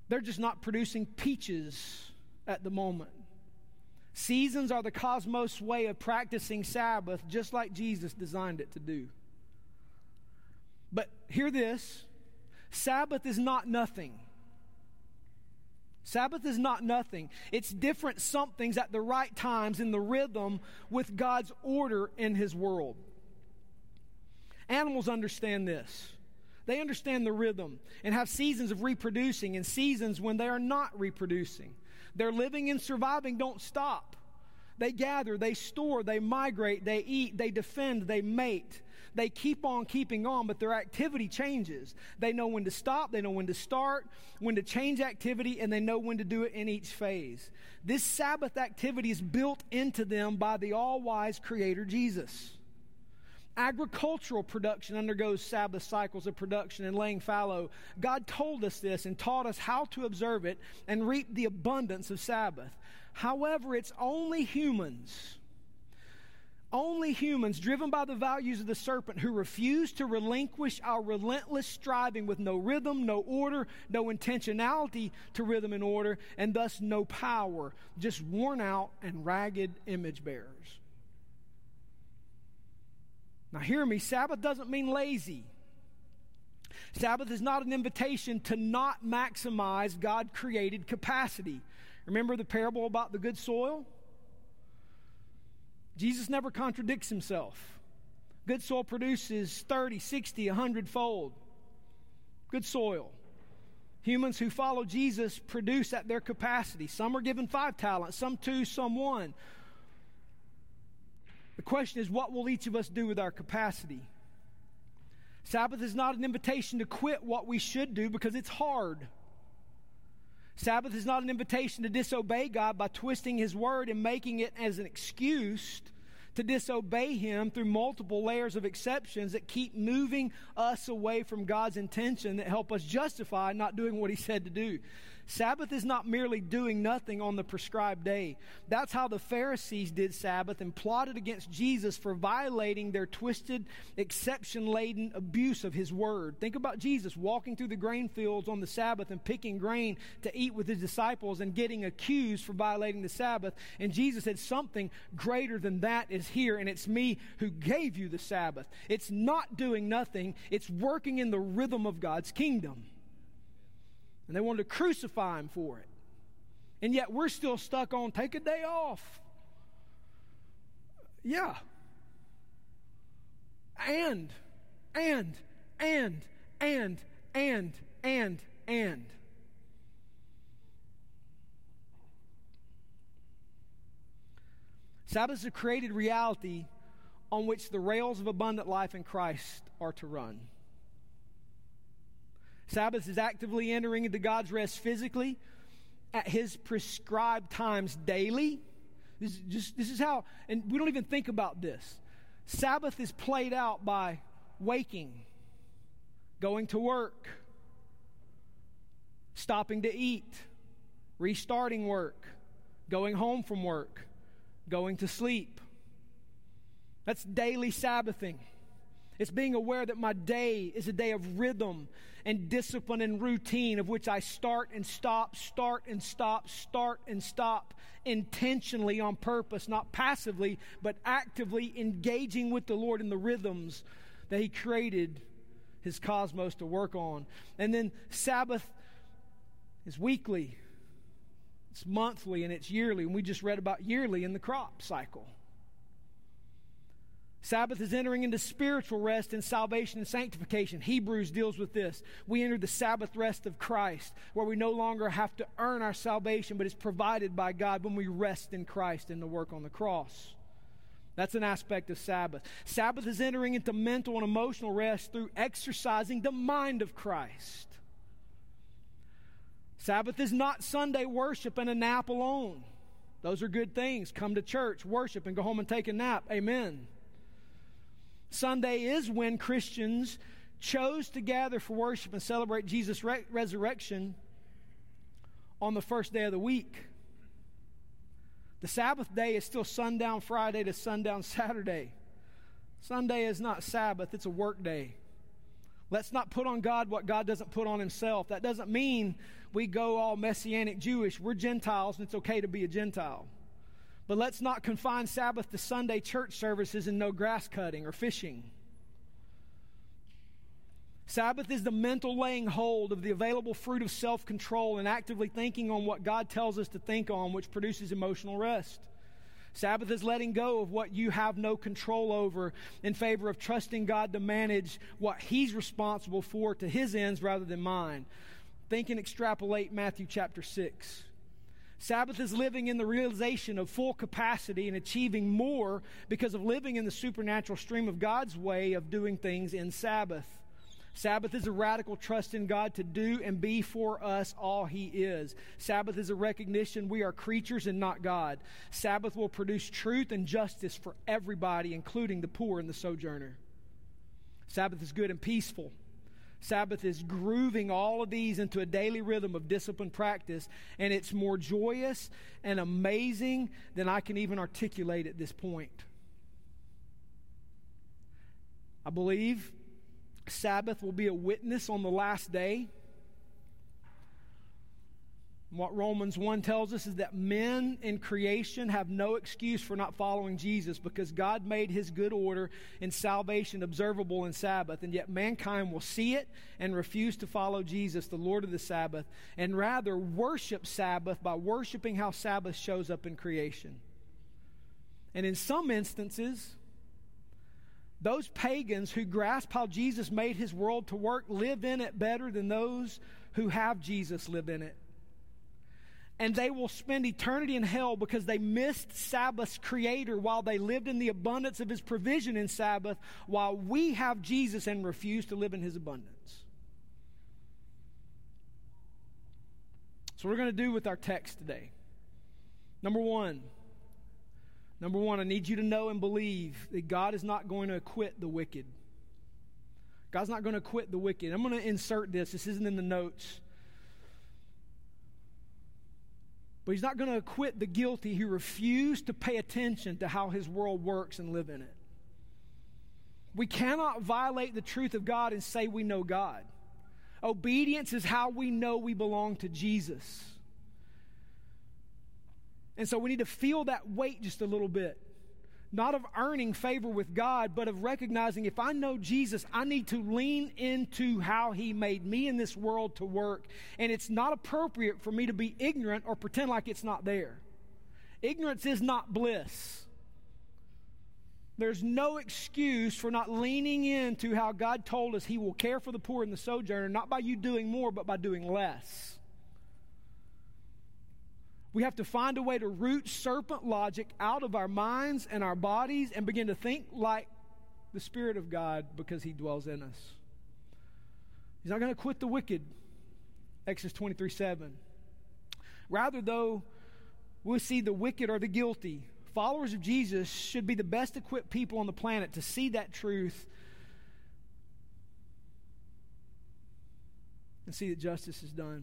They're just not producing peaches at the moment. Seasons are the cosmos way of practicing Sabbath, just like Jesus designed it to do. But hear this, Sabbath is not nothing. Sabbath is not nothing. It's different somethings at the right times in the rhythm with God's order in His world. Animals understand this. They understand the rhythm and have seasons of reproducing and seasons when they are not reproducing. Their living and surviving don't stop. They gather, they store, they migrate, they eat, they defend, they mate. They keep on keeping on, but their activity changes. They know when to stop, they know when to start, when to change activity, and they know when to do it in each phase. This Sabbath activity is built into them by the all-wise Creator Jesus. Agricultural production undergoes Sabbath cycles of production and laying fallow. God told us this and taught us how to observe it and reap the abundance of Sabbath. However, it's only humans driven by the values of the serpent who refuse to relinquish our relentless striving with no rhythm, no order, no intentionality to rhythm and order, and thus no power, just worn out and ragged image bearers. Now hear me, Sabbath doesn't mean lazy. Sabbath is not an invitation to not maximize God-created capacity. Remember the parable about the good soil? Jesus never contradicts himself. Good soil produces 30, 60, 100-fold. Good soil. Humans who follow Jesus produce at their capacity. Some are given 5 talents, some 2, some 1. The question is, what will each of us do with our capacity? Sabbath is not an invitation to quit what we should do because it's hard. Sabbath is not an invitation to disobey God by twisting His word and making it as an excuse to disobey Him through multiple layers of exceptions that keep moving us away from God's intention that help us justify not doing what He said to do. Sabbath is not merely doing nothing on the prescribed day. That's how the Pharisees did Sabbath and plotted against Jesus for violating their twisted, exception-laden abuse of His word. Think about Jesus walking through the grain fields on the Sabbath and picking grain to eat with His disciples and getting accused for violating the Sabbath. And Jesus said, something greater than that is here, and it's me who gave you the Sabbath. It's not doing nothing. It's working in the rhythm of God's kingdom. And they wanted to crucify Him for it. And yet we're still stuck on take a day off. Yeah. And. Sabbath is a created reality on which the rails of abundant life in Christ are to run. Sabbath is actively entering into God's rest physically at His prescribed times daily. This is how, and we don't even think about this. Sabbath is played out by waking, going to work, stopping to eat, restarting work, going home from work, going to sleep. That's daily Sabbathing. It's being aware that my day is a day of rhythm and discipline and routine, of which I start and stop, intentionally on purpose, not passively, but actively engaging with the Lord in the rhythms that He created His cosmos to work on. And then Sabbath is weekly, it's monthly, and it's yearly. And we just read about yearly in the crop cycle. Sabbath is entering into spiritual rest and salvation and sanctification. Hebrews deals with this. We enter the Sabbath rest of Christ, where we no longer have to earn our salvation, but it's provided by God when we rest in Christ in the work on the cross. That's an aspect of Sabbath. Sabbath is entering into mental and emotional rest through exercising the mind of Christ. Sabbath is not Sunday worship and a nap alone. Those are good things. Come to church, worship, and go home and take a nap. Amen. Sunday is when Christians chose to gather for worship and celebrate Jesus' resurrection on the first day of the week. The Sabbath day is still sundown Friday to sundown Saturday. Sunday is not Sabbath, it's a work day. Let's not put on God what God doesn't put on himself. That doesn't mean we go all Messianic Jewish. We're Gentiles, and it's okay to be a Gentile. But let's not confine Sabbath to Sunday church services and no grass cutting or fishing. Sabbath is the mental laying hold of the available fruit of self-control and actively thinking on what God tells us to think on, which produces emotional rest. Sabbath is letting go of what you have no control over in favor of trusting God to manage what He's responsible for to His ends rather than mine. Think and extrapolate Matthew chapter 6. Sabbath is living in the realization of full capacity and achieving more because of living in the supernatural stream of God's way of doing things in Sabbath. Sabbath is a radical trust in God to do and be for us all He is. Sabbath is a recognition we are creatures and not God. Sabbath will produce truth and justice for everybody, including the poor and the sojourner. Sabbath is good and peaceful. Sabbath is grooving all of these into a daily rhythm of disciplined practice, and it's more joyous and amazing than I can even articulate at this point. I believe Sabbath will be a witness on the last day. What Romans 1 tells us is that men in creation have no excuse for not following Jesus because God made His good order and salvation observable in Sabbath, and yet mankind will see it and refuse to follow Jesus, the Lord of the Sabbath, and rather worship Sabbath by worshiping how Sabbath shows up in creation. And in some instances, those pagans who grasp how Jesus made His world to work live in it better than those who have Jesus live in it. And they will spend eternity in hell because they missed Sabbath's creator while they lived in the abundance of His provision in Sabbath, while we have Jesus and refuse to live in His abundance. So what we're going to do with our text today. Number one, I need you to know and believe that God is not going to acquit the wicked. God's not going to acquit the wicked. I'm going to insert this. This isn't in the notes. But He's not going to acquit the guilty who refuse to pay attention to how His world works and live in it. We cannot violate the truth of God and say we know God. Obedience is how we know we belong to Jesus. And so we need to feel that weight just a little bit. Not of earning favor with God, but of recognizing if I know Jesus, I need to lean into how He made me in this world to work. And it's not appropriate for me to be ignorant or pretend like it's not there. Ignorance is not bliss. There's no excuse for not leaning into how God told us He will care for the poor and the sojourner, not by you doing more, but by doing less. We have to find a way to root serpent logic out of our minds and our bodies and begin to think like the Spirit of God because He dwells in us. He's not going to quit the wicked. Exodus 23:7. Rather, though, we'll see the wicked or the guilty. Followers of Jesus should be the best equipped people on the planet to see that truth and see that justice is done.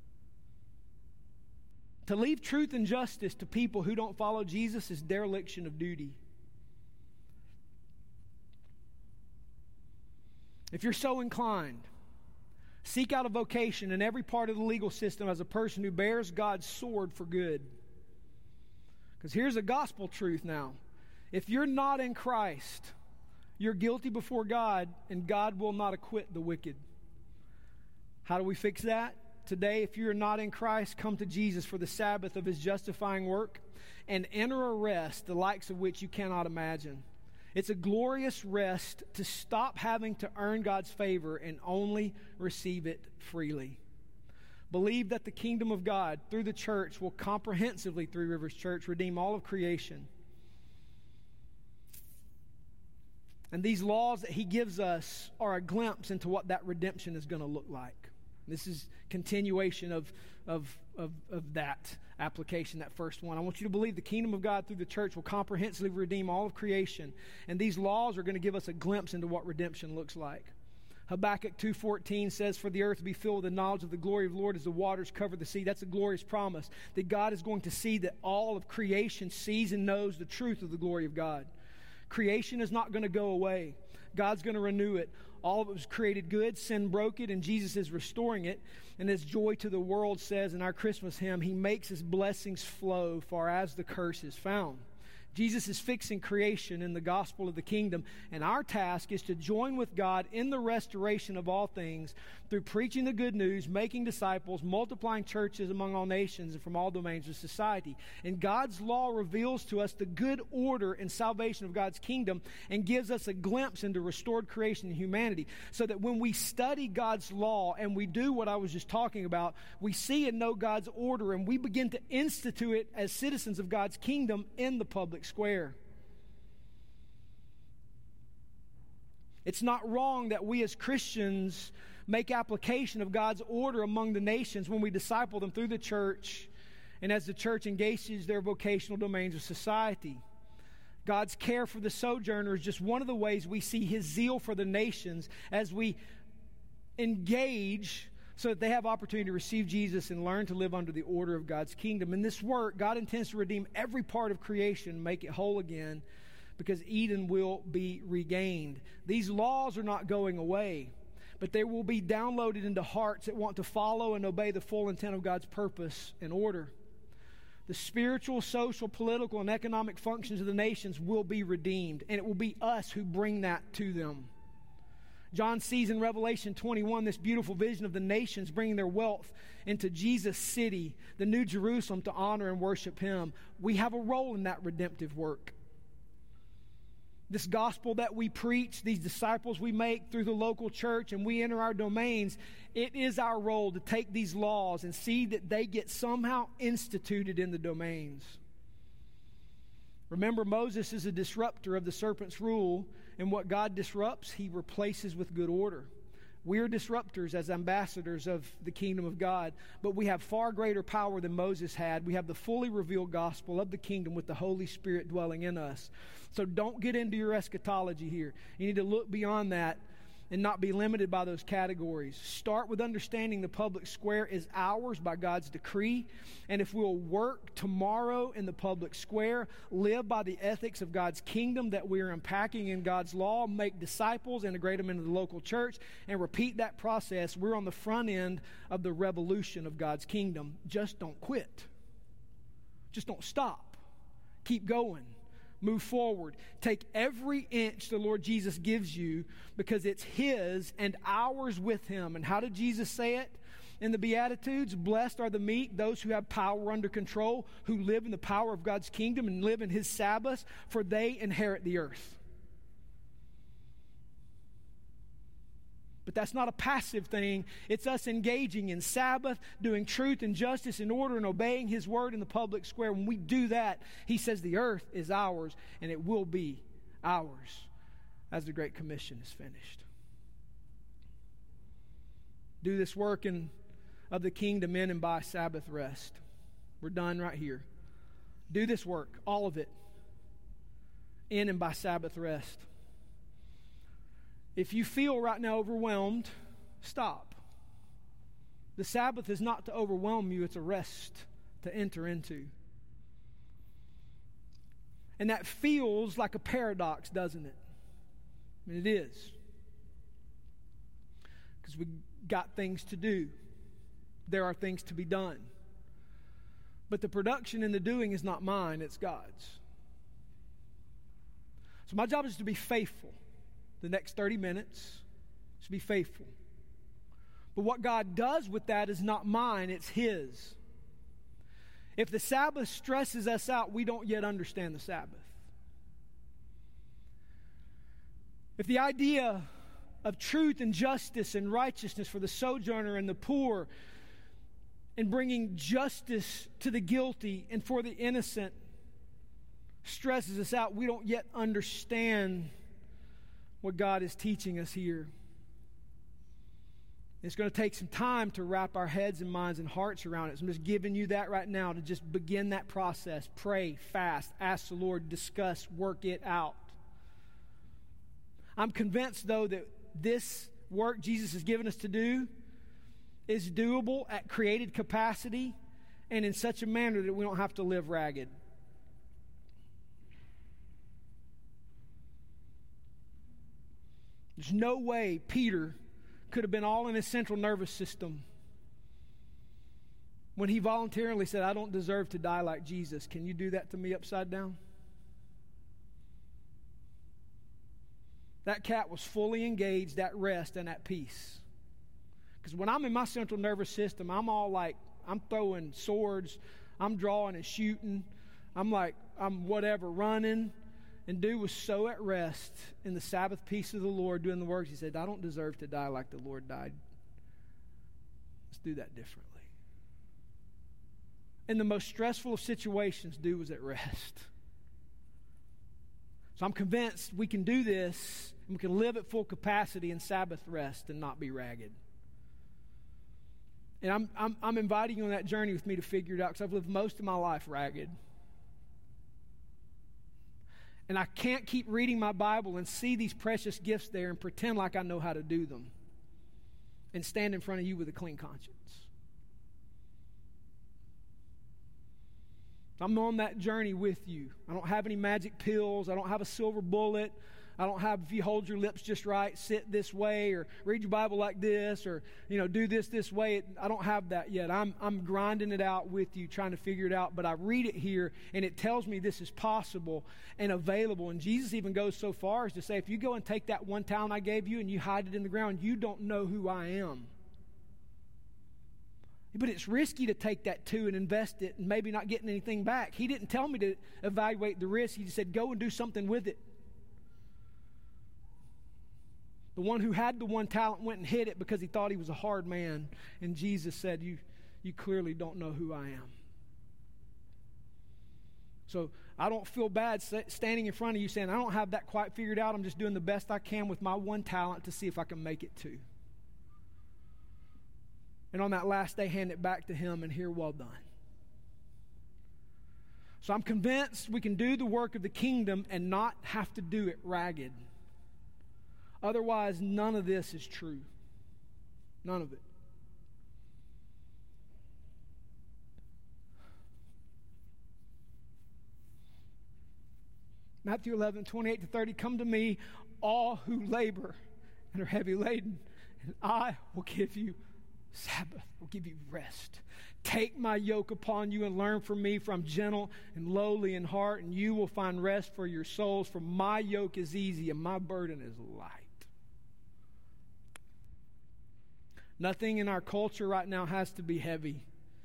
To leave truth and justice to people who don't follow Jesus is dereliction of duty. If you're so inclined, seek out a vocation in every part of the legal system as a person who bears God's sword for good. Because here's a gospel truth now. If you're not in Christ, you're guilty before God, and God will not acquit the wicked. How do we fix that? Today, if you're not in Christ, come to Jesus for the Sabbath of His justifying work and enter a rest, the likes of which you cannot imagine. It's a glorious rest to stop having to earn God's favor and only receive it freely. Believe that the kingdom of God through the church will comprehensively, Three Rivers Church, redeem all of creation. And these laws that He gives us are a glimpse into what that redemption is going to look like. This is continuation of that application, that first one. I want you to believe the kingdom of God through the church will comprehensively redeem all of creation. And these laws are going to give us a glimpse into what redemption looks like. Habakkuk 2:14 says, "For the earth will be filled with the knowledge of the glory of the Lord as the waters cover the sea." That's a glorious promise that God is going to see that all of creation sees and knows the truth of the glory of God. Creation is not going to go away. God's going to renew it. All of it was created good, sin broke it, and Jesus is restoring it. And as Joy to the World says in our Christmas hymn, He makes His blessings flow far as the curse is found. Jesus is fixing creation in the gospel of the kingdom, and our task is to join with God in the restoration of all things through preaching the good news, making disciples, multiplying churches among all nations and from all domains of society. And God's law reveals to us the good order and salvation of God's kingdom and gives us a glimpse into restored creation and humanity, so that when we study God's law and we do what I was just talking about, we see and know God's order, and we begin to institute it as citizens of God's kingdom in the public square. It's not wrong that we as Christians make application of God's order among the nations when we disciple them through the church and as the church engages their vocational domains of society. God's care for the sojourner is just one of the ways we see His zeal for the nations as we engage so that they have opportunity to receive Jesus and learn to live under the order of God's kingdom. In this work, God intends to redeem every part of creation, make it whole again, because Eden will be regained. These laws are not going away, but they will be downloaded into hearts that want to follow and obey the full intent of God's purpose and order. The spiritual, social, political, and economic functions of the nations will be redeemed, and it will be us who bring that to them. John sees in Revelation 21 this beautiful vision of the nations bringing their wealth into Jesus' city, the New Jerusalem, to honor and worship Him. We have a role in that redemptive work. This gospel that we preach, these disciples we make through the local church and we enter our domains, it is our role to take these laws and see that they get somehow instituted in the domains. Remember, Moses is a disruptor of the serpent's rule, and what God disrupts, He replaces with good order. We're disruptors as ambassadors of the kingdom of God, but we have far greater power than Moses had. We have the fully revealed gospel of the kingdom with the Holy Spirit dwelling in us. So don't get into your eschatology here. You need to look beyond that and not be limited by those categories. Start with understanding the public square is ours by God's decree. And if we'll work tomorrow in the public square, live by the ethics of God's kingdom that we are unpacking in God's law, make disciples, integrate them into the local church, and repeat that process, we're on the front end of the revolution of God's kingdom. Just don't quit. Just don't stop. Keep going. Move forward. Take every inch the Lord Jesus gives you, because it's His and ours with Him. And how did Jesus say it in the Beatitudes? Blessed are the meek, those who have power under control, who live in the power of God's kingdom and live in His Sabbath, for they inherit the earth. But that's not a passive thing. It's us engaging in Sabbath, doing truth and justice in order, and obeying His word in the public square. When we do that, He says the earth is ours, and it will be ours as the Great Commission is finished. Do this work of the kingdom in and by Sabbath rest. We're done right here. Do this work, all of it, in and by Sabbath rest. If you feel right now overwhelmed, stop. The Sabbath is not to overwhelm you, it's a rest to enter into. And that feels like a paradox, doesn't it? I mean, it is. Because we got things to do. There are things to be done. But the production and the doing is not mine, it's God's. So my job is to be faithful. The next 30 minutes, to be faithful. But what God does with that is not mine, it's His. If the Sabbath stresses us out, we don't yet understand the Sabbath. If the idea of truth and justice and righteousness for the sojourner and the poor, and bringing justice to the guilty and for the innocent, stresses us out, we don't yet understand what God is teaching us here. It's going to take some time to wrap our heads and minds and hearts around it. So I'm just giving you that right now to just begin that process. Pray, fast, ask the Lord, discuss, work it out. I'm convinced, though, that this work Jesus has given us to do is doable at created capacity and in such a manner that we don't have to live ragged. There's no way Peter could have been all in his central nervous system when he voluntarily said, I don't deserve to die like Jesus. Can you do that to me upside down? That cat was fully engaged at rest and at peace. Because when I'm in my central nervous system, I'm all like, I'm throwing swords, I'm drawing and shooting, I'm whatever, running. And dude was so at rest in the Sabbath peace of the Lord doing the works. He said, I don't deserve to die like the Lord died. Let's do that differently. In the most stressful of situations, dude was at rest. So I'm convinced we can do this, and we can live at full capacity in Sabbath rest and not be ragged. And I'm inviting you on that journey with me to figure it out, because I've lived most of my life ragged. And I can't keep reading my Bible and see these precious gifts there and pretend like I know how to do them and stand in front of you with a clean conscience. I'm on that journey with you. I don't have any magic pills. I don't have a silver bullet. I don't have, if you hold your lips just right, sit this way, or read your Bible like this, or, do this way. I don't have that yet. I'm grinding it out with you, trying to figure it out. But I read it here, and it tells me this is possible and available. And Jesus even goes so far as to say, if you go and take that one talent I gave you and you hide it in the ground, you don't know who I am. But it's risky to take that too and invest it and maybe not getting anything back. He didn't tell me to evaluate the risk. He just said, go and do something with it. The one who had the one talent went and hid it because he thought he was a hard man. And Jesus said, you clearly don't know who I am. So I don't feel bad standing in front of you saying, I don't have that quite figured out. I'm just doing the best I can with my one talent to see if I can make it too. And on that last day, hand it back to him and hear, well done. So I'm convinced we can do the work of the kingdom and not have to do it ragged. Otherwise, none of this is true. None of it. Matthew 11:28-30, come to me, all who labor and are heavy laden, and I will give you Sabbath, will give you rest. Take my yoke upon you and learn from me, for I'm gentle and lowly in heart, and you will find rest for your souls, for my yoke is easy and my burden is light. Nothing in our culture right now has to be heavy.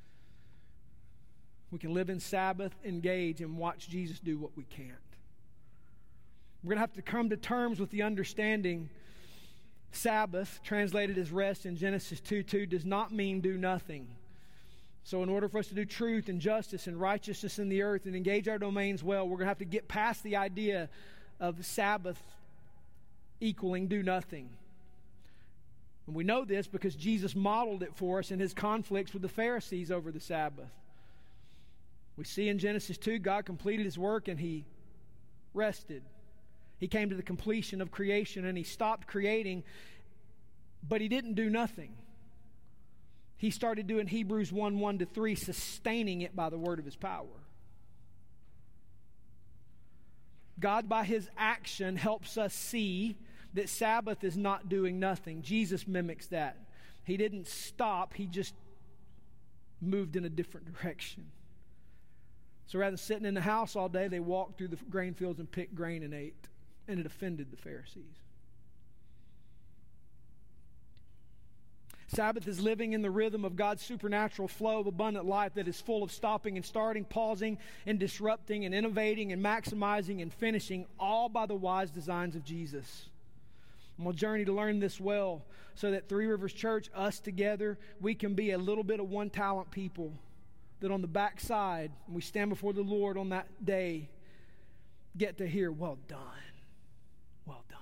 We can live in Sabbath, engage, and watch Jesus do what we can't. We're going to have to come to terms with the understanding Sabbath, translated as rest in Genesis 2:2, does not mean do nothing. So in order for us to do truth and justice and righteousness in the earth and engage our domains well, we're going to have to get past the idea of Sabbath equaling do nothing. And we know this because Jesus modeled it for us in his conflicts with the Pharisees over the Sabbath. We see in Genesis 2, God completed his work and he rested. He came to the completion of creation and he stopped creating, but he didn't do nothing. He started doing Hebrews 1:1-3, sustaining it by the word of his power. God, by his action, helps us see that Sabbath is not doing nothing. Jesus mimics that. He didn't stop, he just moved in a different direction. So rather than sitting in the house all day, they walked through the grain fields and picked grain and ate. And it offended the Pharisees. Sabbath is living in the rhythm of God's supernatural flow of abundant life that is full of stopping and starting, pausing and disrupting and innovating and maximizing and finishing, all by the wise designs of Jesus. I'm on a journey to learn this well so that Three Rivers Church, us together, we can be a little bit of one talent people that on the backside, when we stand before the Lord on that day, get to hear, well done. Well done.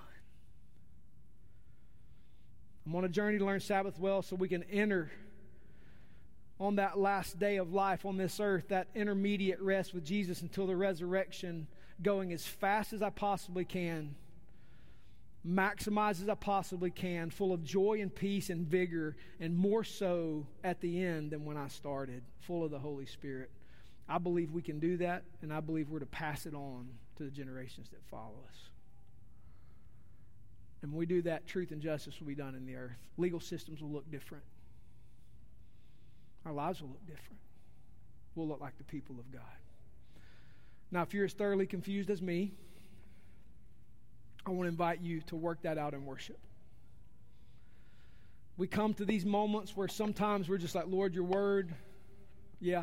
I'm on a journey to learn Sabbath well so we can enter on that last day of life on this earth, that intermediate rest with Jesus until the resurrection, going as fast as I possibly can, maximize as I possibly can, full of joy and peace and vigor, and more so at the end than when I started, full of the Holy Spirit. I believe we can do that, and I believe we're to pass it on to the generations that follow us. And when we do that, truth and justice will be done in the earth. Legal systems will look different. Our lives will look different. We'll look like the people of God. Now, if you're as thoroughly confused as me, I want to invite you to work that out in worship. We come to these moments where sometimes we're just like, Lord, your word, yeah.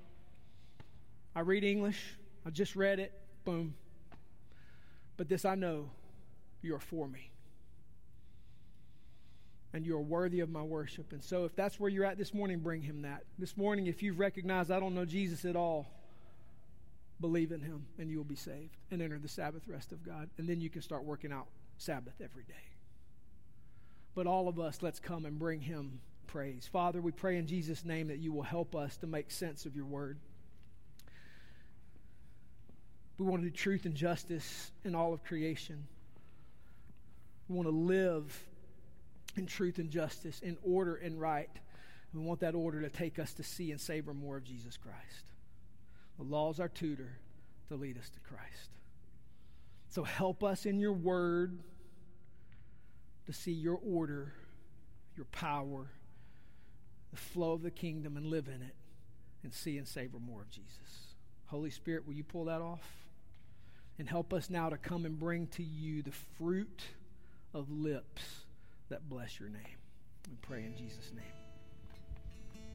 I read English. I just read it. Boom. But this I know, you are for me. And you are worthy of my worship. And so if that's where you're at this morning, bring him that. This morning, if you've recognized I don't know Jesus at all, believe in him and you will be saved and enter the Sabbath rest of God. And then you can start working out Sabbath every day. But all of us, let's come and bring him praise. Father, we pray in Jesus' name that you will help us to make sense of your word. We want to do truth and justice in all of creation. We want to live in truth and justice, in order and right. We want that order to take us to see and savor more of Jesus Christ. The law is our tutor to lead us to Christ. So help us in your word to see your order, your power, the flow of the kingdom, and live in it and see and savor more of Jesus. Holy Spirit, will you pull that off? And help us now to come and bring to you the fruit of lips that bless your name. We pray in Jesus' name.